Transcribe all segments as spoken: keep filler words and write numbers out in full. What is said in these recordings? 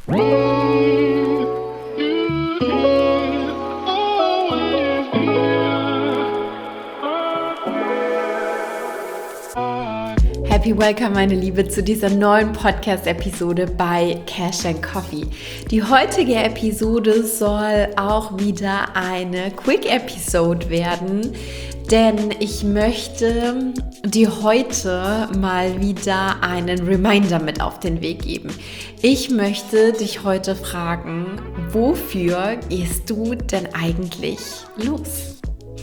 Happy Welcome, meine Liebe, zu dieser neuen Podcast-Episode bei Cash and Coffee. Die heutige Episode soll auch wieder eine Quick-Episode werden, denn ich möchte dir heute mal wieder einen Reminder mit auf den Weg geben. Ich möchte dich heute fragen, wofür gehst du denn eigentlich los?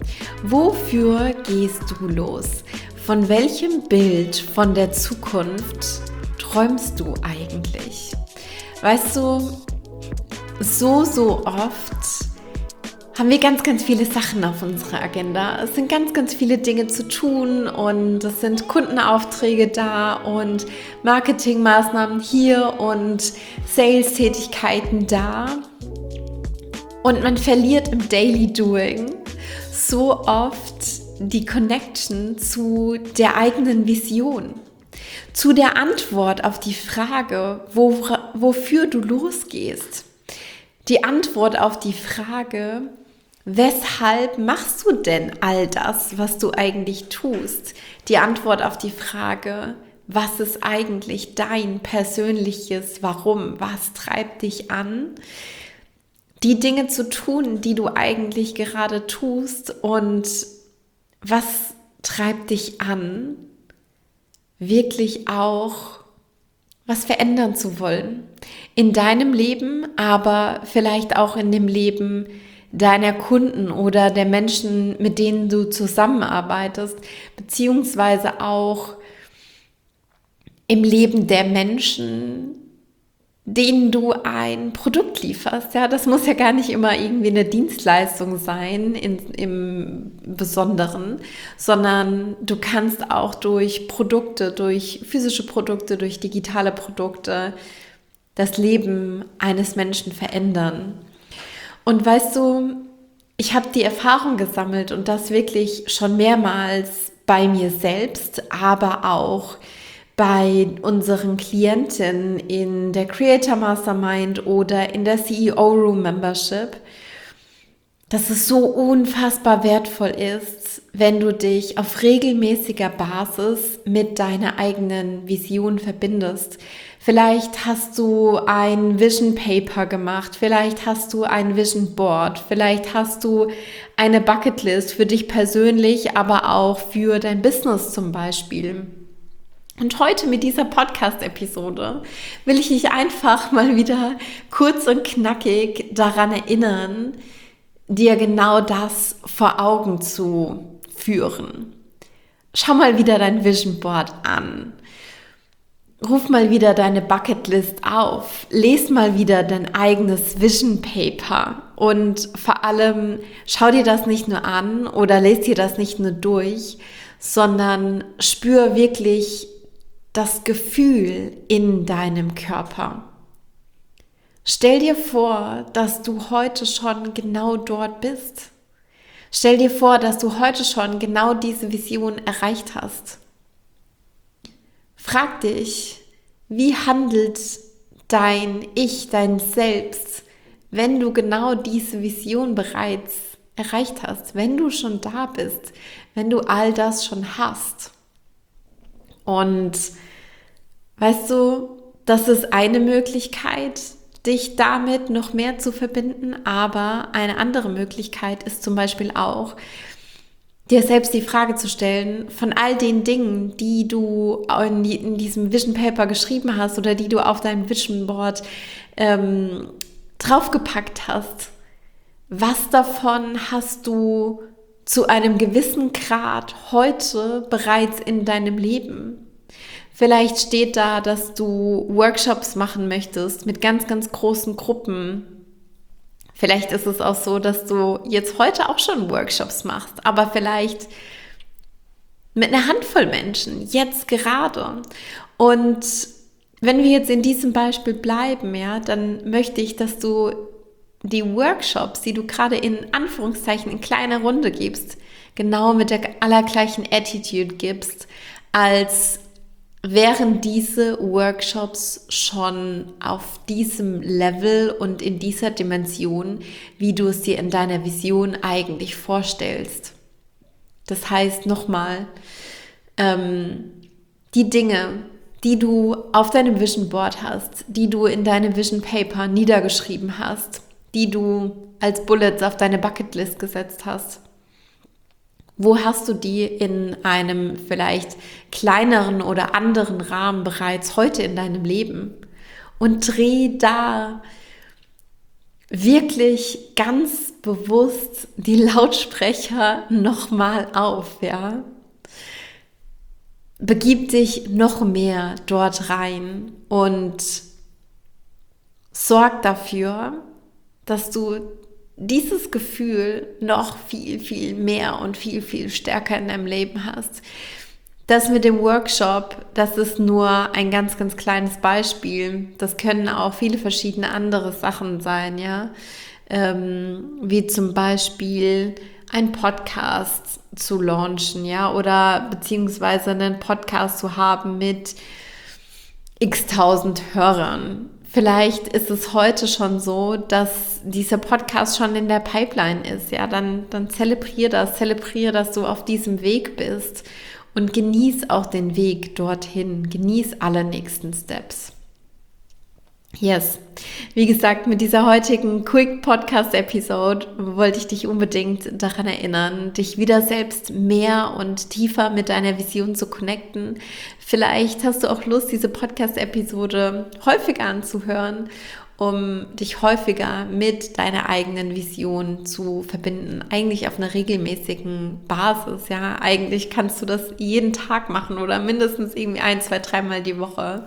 Wofür gehst du los? Von welchem Bild von der Zukunft träumst du eigentlich? Weißt du, so, so oft haben wir ganz, ganz viele Sachen auf unserer Agenda. Es sind ganz, ganz viele Dinge zu tun und es sind Kundenaufträge da und Marketingmaßnahmen hier und Sales-Tätigkeiten da. Und man verliert im Daily Doing so oft die Connection zu der eigenen Vision, zu der Antwort auf die Frage, wo, wofür du losgehst. Die Antwort auf die Frage, weshalb machst du denn all das, was du eigentlich tust? Die Antwort auf die Frage, was ist eigentlich dein persönliches Warum? Was treibt dich an, die Dinge zu tun, die du eigentlich gerade tust, und was treibt dich an, wirklich auch was verändern zu wollen? In deinem Leben, aber vielleicht auch in dem Leben deiner Kunden oder der Menschen, mit denen du zusammenarbeitest, beziehungsweise auch im Leben der Menschen, denen du ein Produkt lieferst. Ja, das muss ja gar nicht immer irgendwie eine Dienstleistung sein in, im Besonderen, sondern du kannst auch durch Produkte, durch physische Produkte, durch digitale Produkte das Leben eines Menschen verändern. Und weißt du, ich habe die Erfahrung gesammelt und das wirklich schon mehrmals bei mir selbst, aber auch bei unseren Klienten in der Creator Mastermind oder in der C E O Room Membership, dass es so unfassbar wertvoll ist, wenn du dich auf regelmäßiger Basis mit deiner eigenen Vision verbindest. Vielleicht hast du ein Vision Paper gemacht, vielleicht hast du ein Vision Board, vielleicht hast du eine Bucketlist für dich persönlich, aber auch für dein Business zum Beispiel. Und heute mit dieser Podcast-Episode will ich dich einfach mal wieder kurz und knackig daran erinnern, dir genau das vor Augen zu führen. Schau mal wieder dein Vision Board an. Ruf mal wieder deine Bucketlist auf. Lies mal wieder dein eigenes Vision Paper. Und vor allem schau dir das nicht nur an oder lese dir das nicht nur durch, sondern spür wirklich das Gefühl in deinem Körper. Stell dir vor, dass du heute schon genau dort bist. Stell dir vor, dass du heute schon genau diese Vision erreicht hast. Frag dich, wie handelt dein Ich, dein Selbst, wenn du genau diese Vision bereits erreicht hast, wenn du schon da bist, wenn du all das schon hast. Und weißt du, das ist eine Möglichkeit, dich damit noch mehr zu verbinden, aber eine andere Möglichkeit ist zum Beispiel auch, dir selbst die Frage zu stellen, von all den Dingen, die du in, die, in diesem Vision Paper geschrieben hast oder die du auf deinem Vision Board ähm, draufgepackt hast, was davon hast du zu einem gewissen Grad heute bereits in deinem Leben? Vielleicht steht da, dass du Workshops machen möchtest mit ganz, ganz großen Gruppen. Vielleicht ist es auch so, dass du jetzt heute auch schon Workshops machst, aber vielleicht mit einer Handvoll Menschen, jetzt gerade. Und wenn wir jetzt in diesem Beispiel bleiben, ja, dann möchte ich, dass du die Workshops, die du gerade in Anführungszeichen in kleiner Runde gibst, genau mit der allergleichen Attitude gibst, als wären diese Workshops schon auf diesem Level und in dieser Dimension, wie du es dir in deiner Vision eigentlich vorstellst. Das heißt nochmal, ähm, die Dinge, die du auf deinem Vision Board hast, die du in deinem Vision Paper niedergeschrieben hast, die du als Bullets auf deine Bucketlist gesetzt hast. Wo hast du die in einem vielleicht kleineren oder anderen Rahmen bereits heute in deinem Leben? Und dreh da wirklich ganz bewusst die Lautsprecher nochmal auf, ja? Begib dich noch mehr dort rein und sorg dafür, dass du dieses Gefühl noch viel, viel mehr und viel, viel stärker in deinem Leben hast. Das mit dem Workshop, das ist nur ein ganz, ganz kleines Beispiel. Das können auch viele verschiedene andere Sachen sein, ja. Ähm, wie zum Beispiel ein Podcast zu launchen, ja, oder beziehungsweise einen Podcast zu haben mit x tausend Hörern. Vielleicht ist es heute schon so, dass dieser Podcast schon in der Pipeline ist, ja, dann, dann zelebrier das, zelebrier, dass du auf diesem Weg bist und genieß auch den Weg dorthin, genieß alle nächsten Steps. Yes, wie gesagt, mit dieser heutigen Quick Podcast Episode wollte ich dich unbedingt daran erinnern, dich wieder selbst mehr und tiefer mit deiner Vision zu connecten. Vielleicht hast du auch Lust, diese Podcast Episode häufiger anzuhören, um dich häufiger mit deiner eigenen Vision zu verbinden. Eigentlich auf einer regelmäßigen Basis, ja. Eigentlich kannst du das jeden Tag machen oder mindestens irgendwie ein, zwei, dreimal die Woche.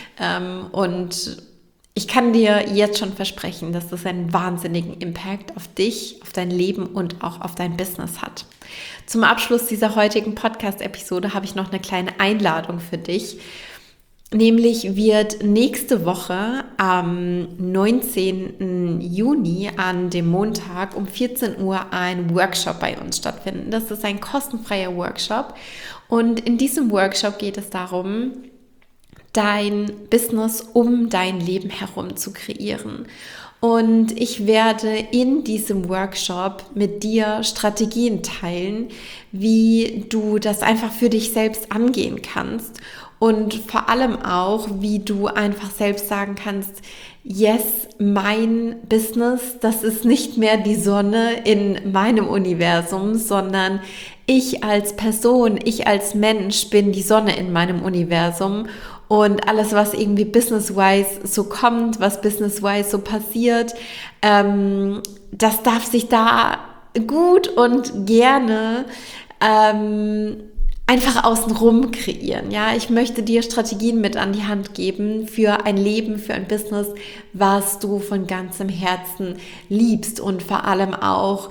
Und ich kann dir jetzt schon versprechen, dass das einen wahnsinnigen Impact auf dich, auf dein Leben und auch auf dein Business hat. Zum Abschluss dieser heutigen Podcast-Episode habe ich noch eine kleine Einladung für dich. Nämlich wird nächste Woche am neunzehnten Juni an dem Montag um vierzehn Uhr ein Workshop bei uns stattfinden. Das ist ein kostenfreier Workshop und in diesem Workshop geht es darum, dein Business um dein Leben herum zu kreieren. Und ich werde in diesem Workshop mit dir Strategien teilen, wie du das einfach für dich selbst angehen kannst und vor allem auch, wie du einfach selbst sagen kannst, yes, mein Business, das ist nicht mehr die Sonne in meinem Universum, sondern ich als Person, ich als Mensch bin die Sonne in meinem Universum. Und alles, was irgendwie business-wise so kommt, was business-wise so passiert, ähm, das darf sich da gut und gerne ähm, einfach außenrum kreieren. Ja, ich möchte dir Strategien mit an die Hand geben für ein Leben, für ein Business, was du von ganzem Herzen liebst und vor allem auch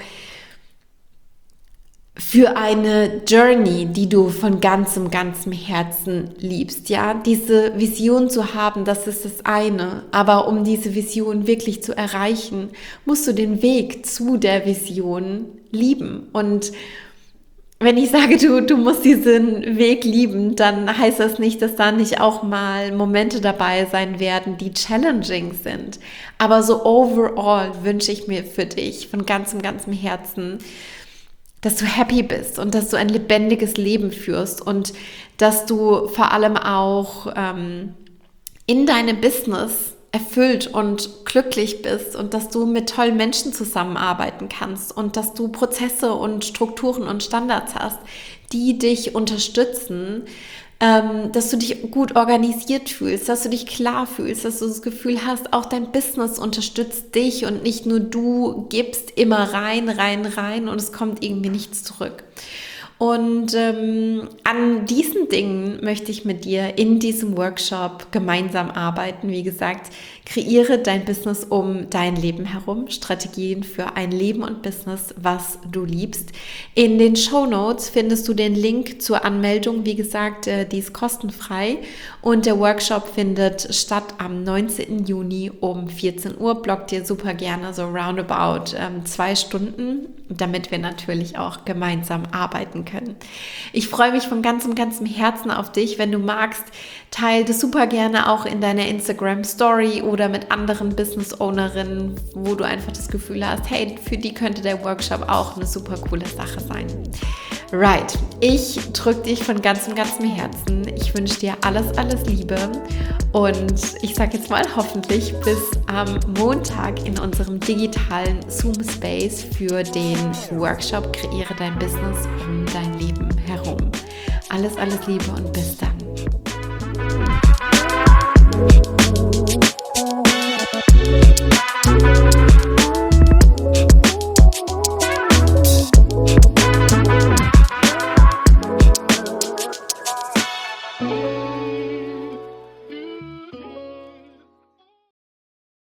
für eine Journey, die du von ganzem, ganzem Herzen liebst, ja, diese Vision zu haben, das ist das eine, aber um diese Vision wirklich zu erreichen, musst du den Weg zu der Vision lieben und wenn ich sage, du, du musst diesen Weg lieben, dann heißt das nicht, dass da nicht auch mal Momente dabei sein werden, die challenging sind, aber so overall wünsche ich mir für dich von ganzem, ganzem Herzen, dass du happy bist und dass du ein lebendiges Leben führst und dass du vor allem auch ähm, in deinem Business erfüllt und glücklich bist und dass du mit tollen Menschen zusammenarbeiten kannst und dass du Prozesse und Strukturen und Standards hast, die dich unterstützen, ähm, dass du dich gut organisiert fühlst, dass du dich klar fühlst, dass du das Gefühl hast, auch dein Business unterstützt dich und nicht nur du gibst immer rein, rein, rein und es kommt irgendwie nichts zurück. Und ähm, an diesen Dingen möchte ich mit dir in diesem Workshop gemeinsam arbeiten. Wie gesagt, kreiere dein Business um dein Leben herum. Strategien für ein Leben und Business, was du liebst. In den Shownotes findest du den Link zur Anmeldung. Wie gesagt, äh, die ist kostenfrei. Und der Workshop findet statt am neunzehnten Juni um vierzehn Uhr. Block dir super gerne so roundabout ähm, zwei Stunden. damit wir natürlich auch gemeinsam arbeiten können. Ich freue mich von ganzem, ganzem Herzen auf dich. Wenn du magst, teile das super gerne auch in deiner Instagram-Story oder mit anderen Business-Ownerinnen, wo du einfach das Gefühl hast, hey, für die könnte der Workshop auch eine super coole Sache sein. Right, ich drücke dich von ganzem, ganzem Herzen. Ich wünsche dir alles, alles Liebe und ich sage jetzt mal hoffentlich bis am Montag in unserem digitalen Zoom-Space für den Workshop Kreiere dein Business um dein Leben herum. Alles, alles Liebe und bis dann.